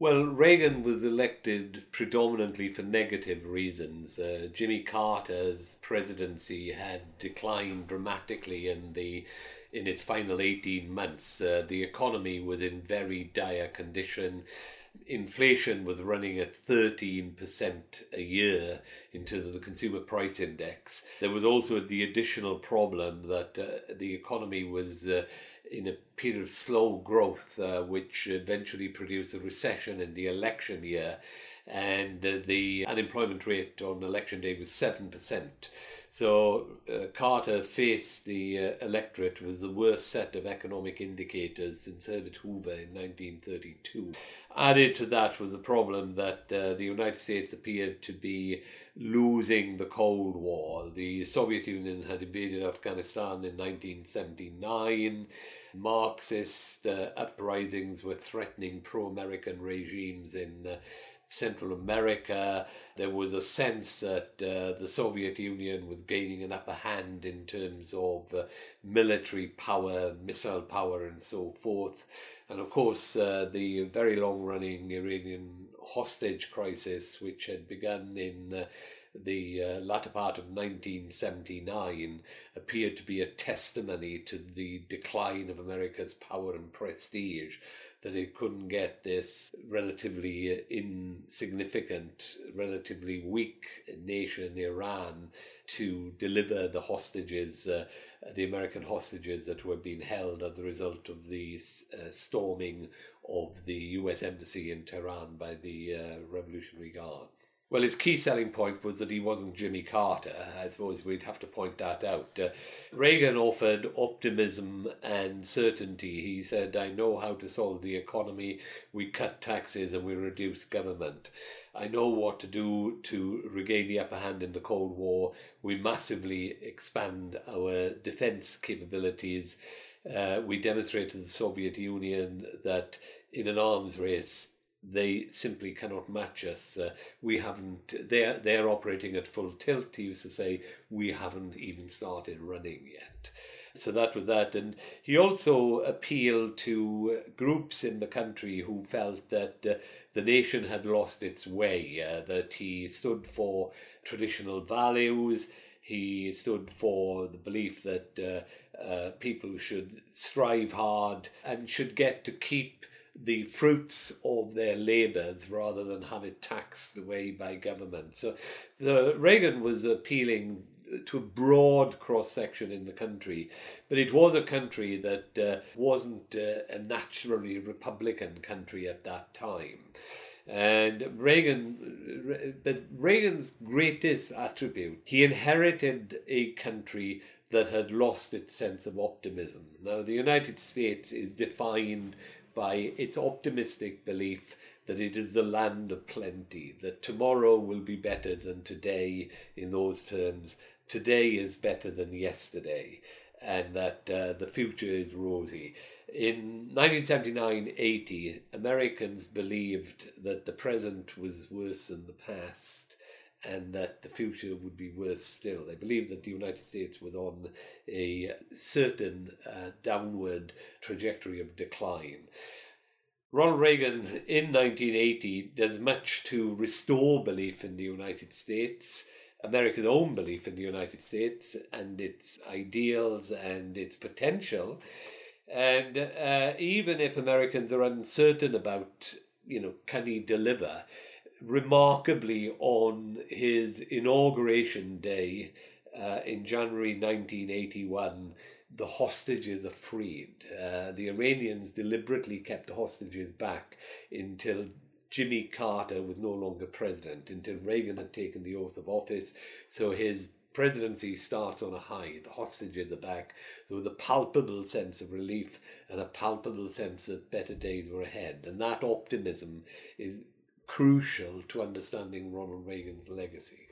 Well, Reagan was elected predominantly for negative reasons. Jimmy Carter's presidency had declined dramatically in its final 18 months. The economy was in very dire condition. Inflation was running at 13% a year in terms of the consumer price index. There was also the additional problem that the economy was in a period of slow growth, which eventually produced a recession in the election year. And the unemployment rate on election day was 7%. So Carter faced the electorate with the worst set of economic indicators since Herbert Hoover in 1932. Added to that was the problem that the United States appeared to be losing the Cold War. The Soviet Union had invaded Afghanistan in 1979. Marxist uprisings were threatening pro-American regimes in Central America. There was a sense that the Soviet Union was gaining an upper hand in terms of military power, missile power, and so forth. And of course, the very long-running Iranian hostage crisis, which had begun in the latter part of 1979, appeared to be a testimony to the decline of America's power and prestige, that it couldn't get this relatively insignificant, relatively weak nation, Iran, to deliver the hostages, the American hostages that were being held as a result of the storming of the US Embassy in Tehran by the Revolutionary Guard. Well, his key selling point was that he wasn't Jimmy Carter. I suppose we'd have to point that out. Reagan offered optimism and certainty. He said, I know how to solve the economy. We cut taxes and we reduce government. I know what to do to regain the upper hand in the Cold War. We massively expand our defense capabilities. We demonstrated to the Soviet Union that in an arms race, they simply cannot match us. We haven't. They're operating at full tilt. He used to say, we haven't even started running yet. So that was that. And he also appealed to groups in the country who felt that the nation had lost its way, that he stood for traditional values. He stood for the belief that people should strive hard and should get to keep the fruits of their labours rather than have it taxed away by government. So Reagan was appealing to a broad cross-section in the country, but it was a country that wasn't a naturally Republican country at that time. And Reagan's greatest attribute, he inherited a country that had lost its sense of optimism. Now, the United States is defined by its optimistic belief that it is the land of plenty, that tomorrow will be better than today in those terms, today is better than yesterday, and that the future is rosy. In 1979-80, Americans believed that the present was worse than the past and that the future would be worse still. They believed that the United States was on a certain downward trajectory of decline. Ronald Reagan in 1980 does much to restore belief in the United States, America's own belief in the United States and its ideals and its potential. And even if Americans are uncertain about, can he deliver, remarkably on his inauguration day in January 1981, the hostages are freed. The Iranians deliberately kept the hostages back until Jimmy Carter was no longer president, until Reagan had taken the oath of office. So his presidency starts on a high. The hostages are back. There was a palpable sense of relief and a palpable sense that better days were ahead. And that optimism is crucial to understanding Ronald Reagan's legacy.